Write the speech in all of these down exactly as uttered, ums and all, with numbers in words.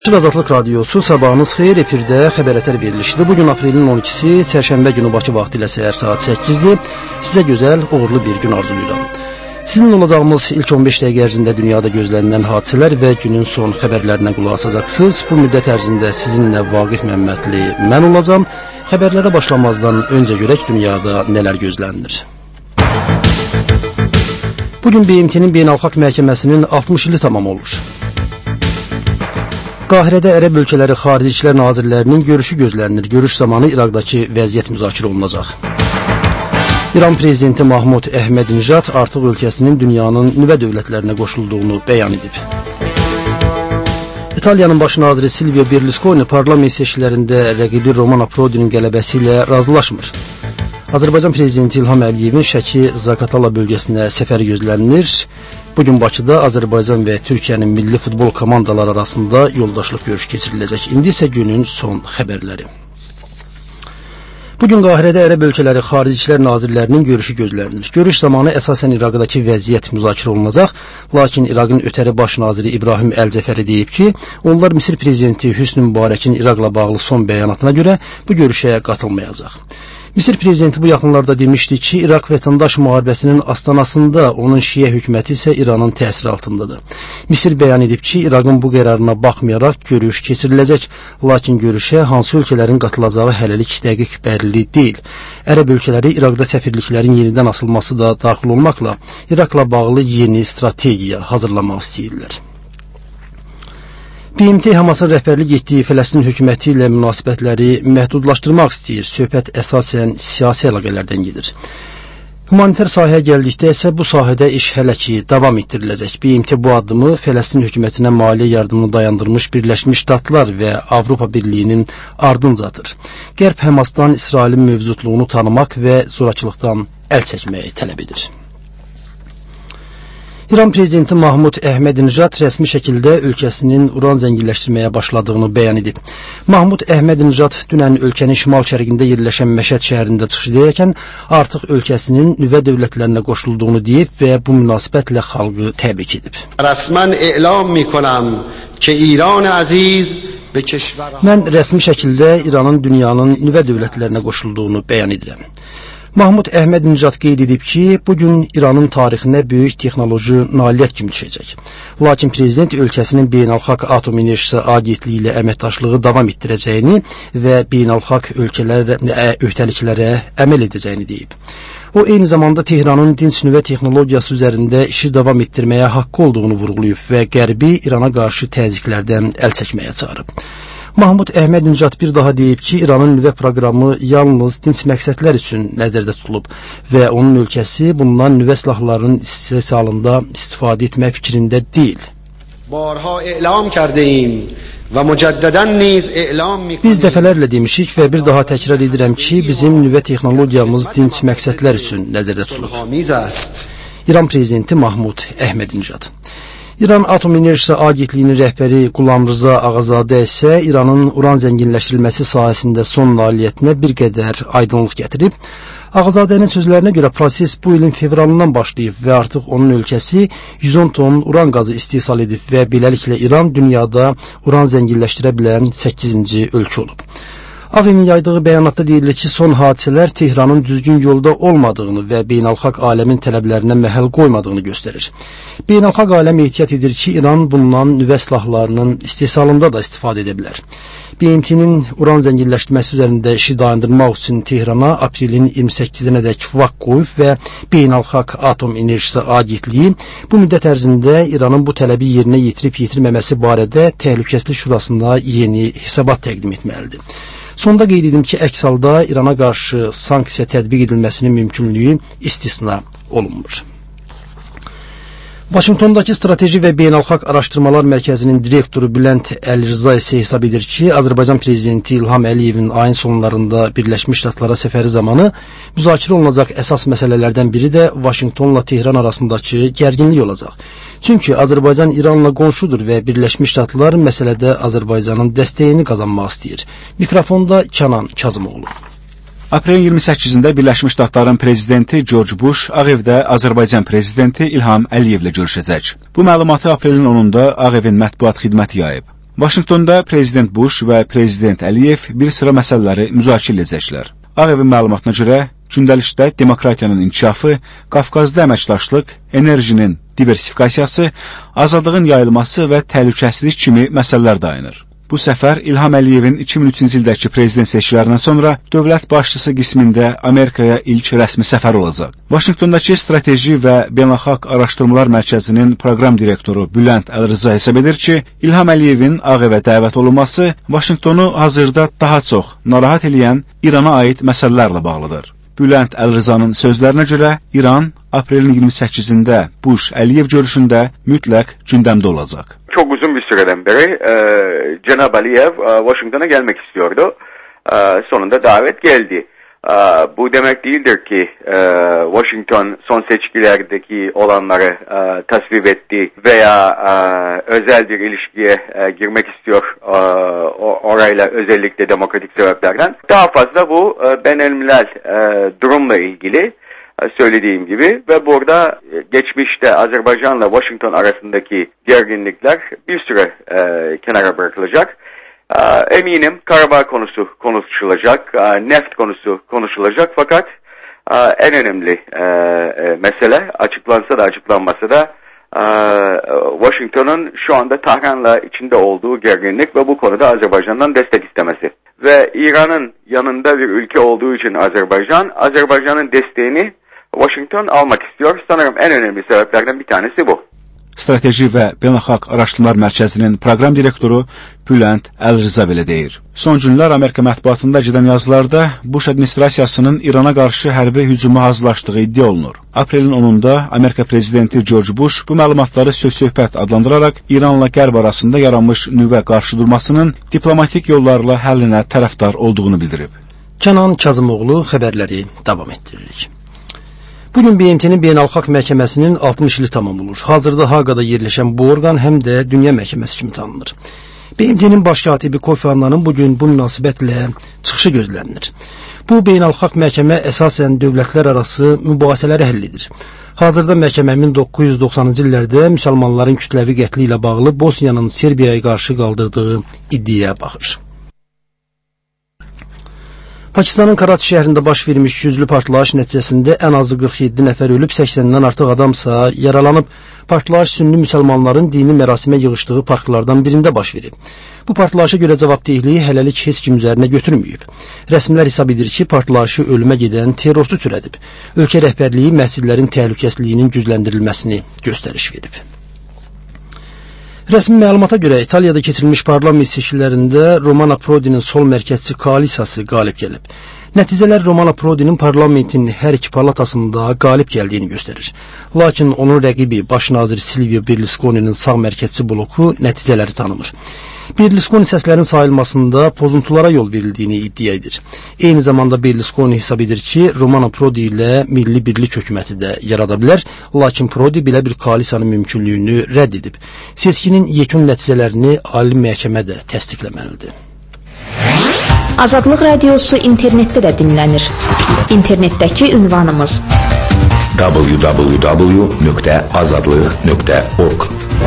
Azadlıq Radiosu, sabahınız xeyir, efirdə xəbərətər verilişidir. Bugün aprelin on ikisi, çərşənbə günü Bakı vaxtı ilə səhər saat səkkizdir. Sizə gözəl, uğurlu bir gün arzulayıram. Sizin olacağımız ilk on beş dəqiqə ərzində dünyada gözlənilən hadisələr və günün son xəbərlərinə qulaq asacaqsınız. Bu müddət ərzində sizinlə Vaqif Məmmədli mən olacağam. Xəbərlərə başlamazdan öncə görək dünyada nələr gözlənilir. Bugün B M T-nin Beynəlxalq Məhkəməsinin altmış ili tamam olur. Qahirədə Ərəb ölkələri Xarici İşlər Nazirlərinin görüşü gözlənilir. Görüş zamanı İraqdakı vəziyyət müzakirə olunacaq. İran prezidenti Mahmud Əhmədinjad artıq ölkəsinin dünyanın nüvə dövlətlərinə qoşulduğunu bəyan edib. İtaliyanın baş naziri Silvio Berlusconi parlament seçkilərində rəqibi Romano Prodinin qələbəsi ilə razılaşmır. Azərbaycan prezidenti İlham Əliyevin Şəki Zaqatala bölgəsinə səfəri gözlənilir. Bugün Bakıda Azərbaycan və Türkiyənin milli futbol komandaları arasında yoldaşlıq görüşü keçiriləcək. İndi isə günün son xəbərləri. Bugün Qahirədə Ərəb ölkələri Xarici İşlər Nazirlərinin görüşü gözlənilir. Görüş zamanı əsasən İraqdakı vəziyyət müzakirə olunacaq, lakin İraqın ötəri baş naziri İbrahim Əl-Zəfəri deyib ki, onlar Misir prezidenti Hüsnü Mübarəkin İraqla bağlı son bəyanatına görə bu görüşə qatılmayacaq. Misir prezidenti bu yaxınlarda demişdi ki, İraq vətəndaş müharibəsinin astanasında, onun Şiə hökuməti isə İranın təsiri altındadır. Misir bəyan edib ki, İraqın bu qərarına baxmayaraq görüş keçiriləcək, lakin görüşə hansı ölkələrin qatılacağı hələlik dəqiq bəlli deyil. Ərəb ölkələri İraqda səfirliklərin yenidən açılması da daxil olmaqla İraqla bağlı yeni strategiya hazırlamaq istəyirlər. B M T Hamasın rəhbərlik etdiyi Fələstin hökuməti ilə münasibətləri məhdudlaşdırmaq istəyir. Söhbət əsasən siyasi əlaqələrdən gedir. Humanitar sahəyə gəldikdə isə bu sahədə iş hələ ki davam etdiriləcək. B M T bu addımı Fələstin hökumətinə maliyyə yardımını dayandırmış Birləşmiş Ştatlar və Avropa Birliyinin ardınca atır. Qərb Həmasdan İsrailin mövcudluğunu tanımaq və zorakılıqdan əl çəkməyi tələb edir. İran prezidenti Mahmud Əhmədinjad rəsmi şəkildə ölkəsinin uran zənginləşdirməyə başladığını bəyan edib. Mahmud Əhmədinjad dünən ölkənin şimal-şərqində yerləşən Məşəd şəhərində çıxış edərkən artıq ölkəsinin nüvə dövlətlərinə qoşulduğunu deyib və bu münasibətlə xalqı təbrik edib. Rəsmən elan mikonam ki İran əziz Mən rəsmi şəkildə İranın dünyanın nüvə dövlətlərinə qoşulduğunu bəyan edirəm. Mahmud Əhmədinjad qeyd edib ki, bugün İranın tarixinə böyük texnoloji nailiyyət kimi düşəcək. Lakin prezident ölkəsinin Beynəlxalq Atom Enerjisi Agentliyi ilə əməkdaşlığı davam etdirəcəyini və beynəlxalq ölkələrə, öhdəliklərə əməl edəcəyini deyib. O, eyni zamanda Tehranın dinc nüvə texnologiyası üzərində işi davam etdirməyə haqqı olduğunu vurğulayıb və Qərbi İrana qarşı təzyiqlərdən əl çəkməyə çağırıb. Mahmud Əhmədinjad bir daha deyib ki, İranın nüvə proqramı yalnız dinc məqsədlər üçün nəzərdə tutulub və onun ölkəsi bundan nüvə silahlarının istehsalında istifadə etmək fikrində deyil. Biz dəfələrlə demişik və bir daha təkrar edirəm ki, bizim nüvə texnologiyamız dinc məqsədlər üçün nəzərdə tutulub. İran prezidenti Mahmud Əhmədinjad. İran Atom Enerjisi Agentliyinin rəhbəri Qulam Rıza Ağazadə isə İranın uran zənginləşdirilməsi sahəsində son nailiyyətinə bir qədər aydınlıq gətirib. Ağazadənin sözlərinə görə proses bu ilin fevralından başlayıb və artıq onun ölkəsi yüz on ton uran qazı istehsal edib və beləliklə İran dünyada uran zənginləşdirə bilən səkkizinci ölkə olub. Ağ Evin yaydığı bəyanatda deyilir ki, son hadisələr Tehranın düzgün yolda olmadığını və beynəlxalq aləmin tələblərinə məhəl qoymadığını göstərir. Beynəlxalq aləm ehtiyat edir ki, İran bundan nüvə silahlarının istehsalında da istifadə edə bilər. B M T-nin uran zənginləşdirməsi üzərində işi dayandırmaq üçün Tehrana aprelin iyirmi səkkizidənədək vaxt qoyub və Beynəlxalq Atom Enerjisi Agentliyi bu müddət ərzində İranın bu tələbi yerinə yetirib yetirməməsi barədə Təhlükəsizlik Şurasına yeni hesabat təqdim etməlidir. Sonda qeyd edim ki, əks halda İrana qarşı sanksiya tətbiq edilməsinin mümkünlüyü istisna olunmur. Vaşinqtondakı Strateji və Beynəlxalq Araşdırmalar Mərkəzinin direktoru Bülent Əlirza isə hesab edir ki, Azərbaycan prezidenti İlham Əliyevin ayın sonlarında Birləşmiş Ştatlara səfəri zamanı müzakirə olunacaq əsas məsələlərdən biri də Vaşinqtonla Tehran arasındakı gərginlik olacaq. Çünki Azərbaycan İranla qonşudur və Birləşmiş Ştatlar məsələdə Azərbaycanın dəstəyini qazanmaq istəyir. Mikrofonda Kənan Kazımoğlu. Aprelin iyirmi səkkizində Birləşmiş Ştatların prezidenti George Bush Ağ Evdə Azərbaycan prezidenti İlham Əliyevlə görüşəcək. Bu məlumatı aprelin onunda Ağ Evin mətbuat xidməti yayıb. Vaşinqtonda Prezident Bush və Prezident Əliyev bir sıra məsələləri müzakirə edəcəklər. Ağ Evin məlumatına görə, gündəlikdə demokratiyanın inkişafı, Qafqazda əməkdaşlıq, enerjinin diversifikasiyası, azadlığın yayılması və təhlükəsizlik kimi məsələlər dayanır. Bu səfər İlham Əliyevin iki min üçüncü ildəki prezident seçkilərindən sonra dövlət başçısı qismində Amerikaya ilk rəsmi səfər olacaq. Vaşinqtondakı Strateji və Beynəlxalq Araşdırmalar Mərkəzinin proqram direktoru Bülent Əlrıza hesab edir ki, İlham Əliyevin Ağ Evə dəvət olunması Vaşinqtonu hazırda daha çox narahat edən İrana aid məsələlərlə bağlıdır. Bülent Əlrızanın sözlərinə görə İran aprelin iyirmi səkkizində Bush-Əliyev görüşündə mütləq gündəmdə olacaq. Çok uzun bir süreden beri e, Cenab Aliyev e, Washington'a gelmek istiyordu. E, sonunda davet geldi. E, bu demek değildir ki e, Washington son seçkilerdeki olanları e, tasvip etti veya e, özel bir ilişkiye e, girmek istiyor e, orayla özellikle demokratik sebeplerden. Daha fazla bu e, beynelmilel e, durumla ilgili. Söylediğim gibi ve burada geçmişte Azerbaycan'la Washington arasındaki gerginlikler bir süre e, kenara bırakılacak. E, eminim Karabağ konusu konuşulacak, e, neft konusu konuşulacak fakat e, en önemli e, e, mesele açıklansa da açıklanmasa da e, Washington'un şu anda Tahran'la içinde olduğu gerginlik ve bu konuda Azerbaycan'dan destek istemesi. Ve İran'ın yanında bir ülke olduğu için Azerbaycan, Azerbaycan'ın desteğini Washington almak istiyor. Sanırım en önemli sebeplerden bir tanesi bu. Strateji və Beynəlxalq Araşdırmalar Mərkəzinin proqram direktoru Bülent Əlrıza belə deyir. Son günlər Amerika mətbuatında gedən yazılarda Bush administrasiyasının İrana qarşı hərbi hücuma hazırlaşdığı iddia olunur. Aprelin onunda Amerika prezidenti George Bush bu məlumatları söz-söhbət adlandıraraq İranla Qərb arasında yaranmış nüvə qarşıdurmasının diplomatik yollarla həllinə tərəfdar olduğunu bildirib. Kənan Kazımoğlu xəbərləri davam etdiririk. Bugün B M T'nin Beynəlxalq Məhkəməsinin altmış ili tamam olur. Hazırda Haqada yerləşən bu orqan həm də Dünya Məhkəməsi kimi tanınır. B M T'nin baş katibi Kofi Annanın bugün bu münasibətlə çıxışı gözlənilir. Bu Beynəlxalq Məhkəmə əsasən dövlətlər arası mübahisələri həll edir. Hazırda məhkəmə min doqquz yüz doxsanıncı illərdə müsəlmanların kütləvi qətli ilə bağlı Bosniyanın Serbiyaya qarşı qaldırdığı iddiaya baxır. Pakistanın Karachi şəhərində baş vermiş güclü partlayış nəticəsində ən azı qırx yeddi nəfər ölüb, səksəndən artıq adamsa yaralanıb. Partlayış sünni müsəlmanların dini mərasimə yığışdığı parklardan birində baş verib. Bu partlayışa görə cavabdehliyi hələlik heç kim üzərinə götürməyib. Rəsmilər hesab edir ki, partlayışı ölümə gedən terrorçu törədib. Ölkə rəhbərliyi məscidlərin təhlükəsizliyinin gücləndirilməsini göstəriş verib. Rəsmi məlumata görə İtaliyada keçirilmiş parlament seçkilərində Romano Prodi'nin sol mərkəzçi koalisiyası qalib gəlib. Nəticələr Romano Prodi'nin parlamentin hər iki palatasında qalib gəldiyini göstərir. Lakin onun rəqibi baş nazir Silvio Berlusconi'nin sağ mərkəzçi bloku nəticələri tanımır. Berlusconi səslərin sayılmasında pozuntulara yol verildiyini iddia edir. Eyni zamanda Berlusconi hesab edir ki, Romano Prodi ilə milli birlik hökuməti də yarada bilər, lakin Prodi belə bir koalisiyanın mümkünlüyünü rədd edib. Seçkinin yekun nəticələrini ali məhkəmə də təsdiqləməlidir. Azadlıq Radiosu internetdə də dinlənir. İnternetdəki ünvanımız w w w nöqtə azadlıq nöqtə org.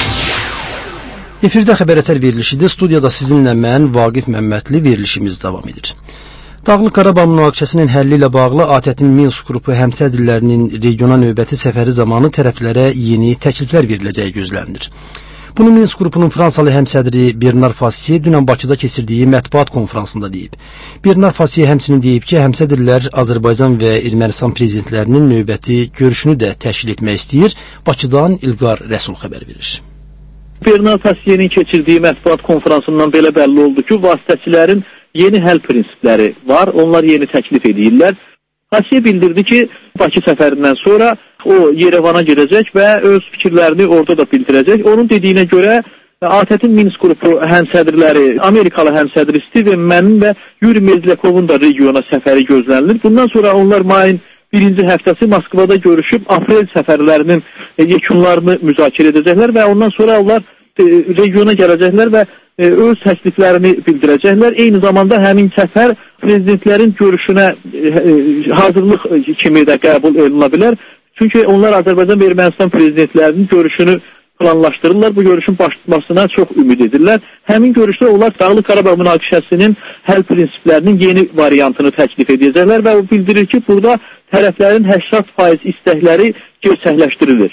Efirdə xəbərətər verilişidir. Studiyada sizinlə mən, Vaqif Məmmədli verilişimiz davam edir. Dağlıq Qarabağ münaqişəsinin həlli ilə bağlı A T Ə-in Minsk qrupu həmsədrlərinin regiona növbəti səfəri zamanı tərəflərə yeni təkliflər veriləcəyi gözlənilir. Bunu Minsk qrupunun Fransalı həmsədri Bernard Fassier dünən Bakıda keçirdiyi mətbuat konferansında deyib. Bernard Fassier həmçinin deyib ki, həmsədrlər Azərbaycan və Ermənistan prezidentlərinin növbəti görüşünü də təşkil etmək istəyir. Bakıdan İlqar Rəsul xəbər verir. Bernard Fassier'in keçirdiyi mətbuat konferansından belə bəlli oldu ki, vasitəçilərin yeni həll prinsipləri var, onlar yeni təklif edirlər. Fassier bildirdi ki, Bakı səfərindən sonra o Yerevana gedəcək və öz fikirlərini orada da bildirəcək. Onun dediyinə görə A T Ə-in Minsk qrupu həmsədrləri, Amerikalı həmsədri Steven Mann və Yuri Mezlekovun da regiona səfəri gözlənilir. Bundan sonra onlar mayın birinci həftəsi Moskvada görüşüb aprel səfərlərinin yekunlarını müzakirə edəcəklər və ondan sonra onlar regiona gələcəklər və öz təkliflərini bildirəcəklər. Eyni zamanda həmin səfər prezidentlərin görüşünə hazırlıq kimi də qəbul edilə bilər. Çünki onlar Azərbaycan və Ermənistan prezidentlərinin görüşünü planlaşdırırlar. Bu görüşün baş tutmasına çox ümid edirlər. Həmin görüşdə onlar Dağlıq Qarabağ münaqişəsinin həll prinsiplərinin yeni variantını təklif edəcəklər və o bildirir ki, burada tərəflərin səksən faiz istəkləri gerçəkləşdirilir.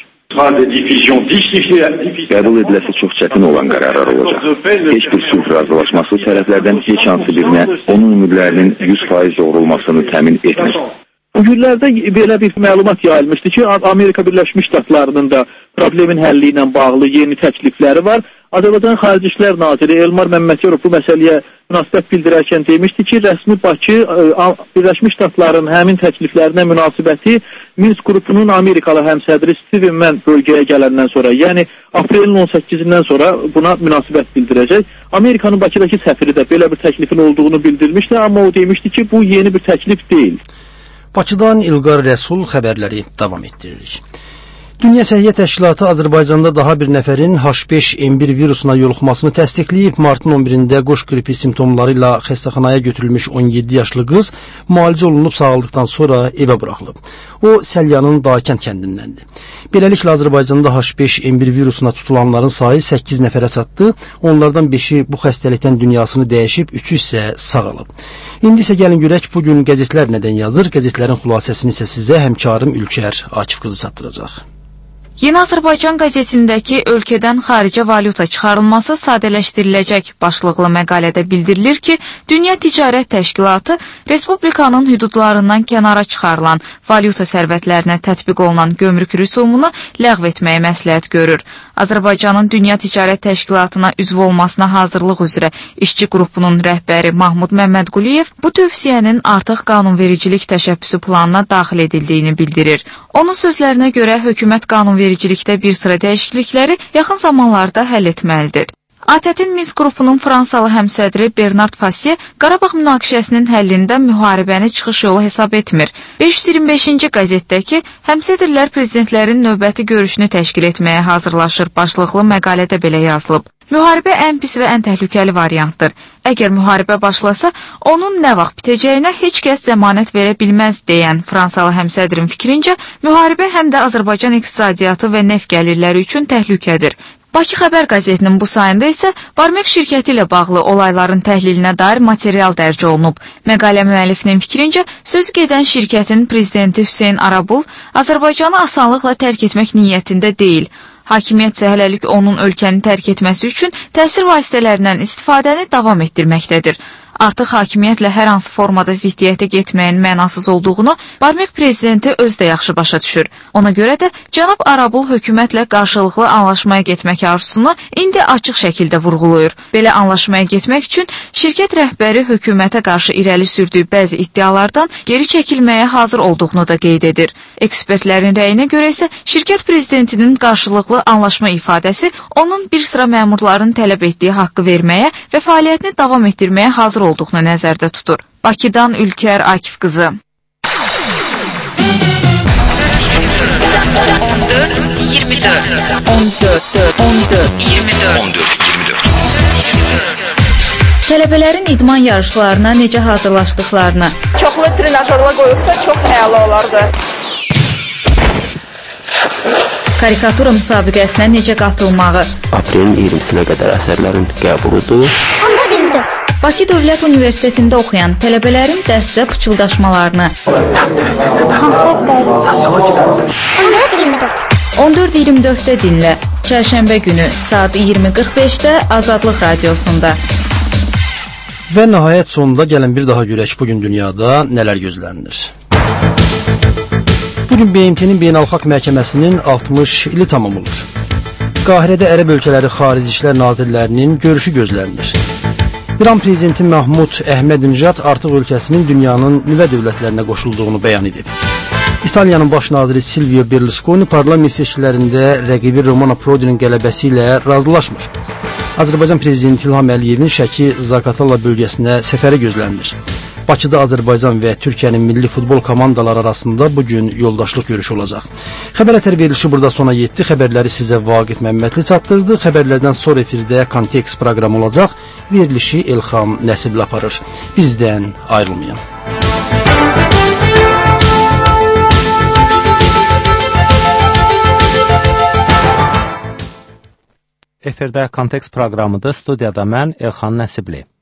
Qəbul ediləsi çox çətin olan qərarlar olacaq. Heç bir sülh razılaşması tərəflərdən heç hansı birinə onun ümidlərinin yüz faiz doğrulmasını təmin etmir. Bu günlərdə belə bir məlumat yayılmışdı ki, Amerika Birləşmiş Ştatlarının da problemin həlli ilə bağlı yeni təklifləri var. Azərbaycan Xarici İşlər Naziri Elmar Məmmədyanov bu məsələyə münasibət bildirərkən demişdi ki, rəsmi Bakı Birləşmiş Ştatların həmin təkliflərinə münasibəti Minsk qrupunun Amerikalı həmsədri Steven Mann bölgəyə gələndən sonra, yəni aprelin on səkkizindən sonra buna münasibət bildirəcək. Amerikanın Bakıdakı səfiri də belə bir təklifin olduğunu bildirmişdi, amma o demişdi ki, bu yeni bir təklif deyil. Bakıdan İlqar Rəsul xəbərləri davam etdiririk. Dünya Səhiyyə Təşkilatı Azərbaycanda daha bir nəfərin H beş N bir virusuna yoluxmasını təsdiqləyib. Martın on birində qoş qripi simptomları ilə xəstəxanaya götürülmüş on yeddi yaşlı qız müalicə olunub sağaldıqdan sonra evə buraxılıb. O, Səlyanın Dağkənd kəndindəndir. Beləliklə Azərbaycanda H beş N bir virusuna tutulanların sayı səkkiz nəfərə çatdı. Onlardan beşi bu xəstəlikdən dünyasını dəyişib, üçü isə sağalıb. İndi isə gəlin görək bu gün qəzetlər nədən yazır? Qəzetlərin xülasəsini isə sizə həmkarım Ülkər Akif qızı çatdıracaq. Yeni Azərbaycan qəzetindəki ölkədən xaricə valyuta çıxarılması sadələşdiriləcək başlıqlı məqalədə bildirilir ki, Dünya Ticarət Təşkilatı Respublikanın hüdudlarından kənara çıxarılan valyuta sərvətlərinə tətbiq olunan gömrük rüsumunu ləğv etməyə məsləhət görür. Azərbaycanın Dünya Ticarət Təşkilatına üzv olmasına hazırlıq üzrə işçi qrupunun rəhbəri Mahmud Məmmədquliyev bu tövsiyənin artıq qanunvericilik təşəbbüsü planına daxil edildiyini bildirir. Onun sözlərinə görə hökumət qanunvericilikdə bir sıra dəyişiklikləri yaxın zamanlarda həll etməlidir. A T T-in Minsk qrupunun Fransalı həmsədri Bernard Fassier Qarabağ münaqişəsinin həllində müharibəni çıxış yolu hesab etmir. beş yüz iyirmi beşinci qəzetdəki həmsədrlər prezidentlərin növbəti görüşünü təşkil etməyə hazırlaşır başlıqlı məqalədə belə yazılıb. Müharibə ən pis və ən təhlükəli variantdır. Əgər müharibə başlasa, onun nə vaxt bitəcəyinə heç kəs zəmanət verə bilməz deyən Fransalı həmsədrin fikrincə, müharibə həm də Azərbaycan iqtisadiyyatı və neft gəlirləri üçün təhlükədir. Bakı Xəbər qəzetinin bu sayında isə Barmek şirkəti ilə bağlı olayların təhlilinə dair material dərc olunub. Məqalə müəllifinin fikrincə, söz gedən şirkətin prezidenti Hüseyn Arabul Azərbaycanı asanlıqla tərk etmək niyyətində deyil. Hakimiyyət isə hələlik onun ölkəni tərk etməsi üçün təsir vasitələrindən istifadəni davam etdirməkdədir. Artıq hakimiyyətlə hər hansı formada ziddiyyətə getməyin mənasız olduğunu Barmek prezidenti öz də yaxşı başa düşür. Ona görə də cənab Arabul hökumətlə qarşılıqlı anlaşmaya getmək arzusunu indi açıq şəkildə vurğulayır. Belə anlaşmaya getmək üçün şirkət rəhbəri hökumətə qarşı irəli sürdüyü bəzi iddialardan geri çəkilməyə hazır olduğunu da qeyd edir. Ekspertlərin rəyinə görə isə şirkət prezidentinin qarşılıqlı anlaşma ifadəsi onun bir sıra məmurların tələb etdiyi haqqı verməyə və fəaliyyətini davam etdirməyə hazır olduğunu nəzərdə tutur. Bakıdan Ülkər Akif qızı. on dörd iyirmi dörd on dörd on dörd iyirmi dörd Tələbələrin idman yarışlarına necə hazırlaşdıqlarını. Çoxlu trenajörlər qoyulsa çox əla olardı. Karikatura müsabiqəsinə necə qatılmağı. Aprelin iyirmisinə qədər əsərlərin qəbuludur. on dörd iyirmi dörd Bakı Dövlət Universitetində oxuyan tələbələrin dərsdə pıçıldaşmalarını. on dörd iyirmi dörddə dinlə. Çərşənbə günü saat iyirmi qırx beşdə Azadlıq Radiosunda. Və nəhayət sonunda gəlin bir daha görək bugün dünyada nələr gözlənilir. Bugün B M T-nin Beynəlxalq Məhkəməsinin altmış ili tamam olur. Qahirədə Ərəb ölkələri Xarici İşlər Nazirlərinin görüşü gözlənilir. İran prezidenti Mahmud Əhmədinjad artıq ölkəsinin dünyanın nüvə dövlətlərinə qoşulduğunu bəyan edib. İtaliyanın baş naziri Silvio Berlusconi parlament seçkilərində rəqibi Romano Prodinin qələbəsi ilə razılaşmır. Azərbaycan prezidenti İlham Əliyevin Şəki Zaqatala bölgəsinə səfəri gözlənilir. Bakıda Azərbaycan və Türkiyənin milli futbol komandaları arasında bugün yoldaşlıq görüşü olacaq. Xəbər ətər verilişi burada sona yetdi. Xəbərləri sizə Vaqif Məmmədli çatdırdı. Xəbərlərdən sonra efirdə Kontekst proqramı olacaq. Verilişi Elxan Nəsibli aparır. Bizdən ayrılmayın. Efirdə Kontekst proqramıdır. Studiyada mən Elxan Nəsibli.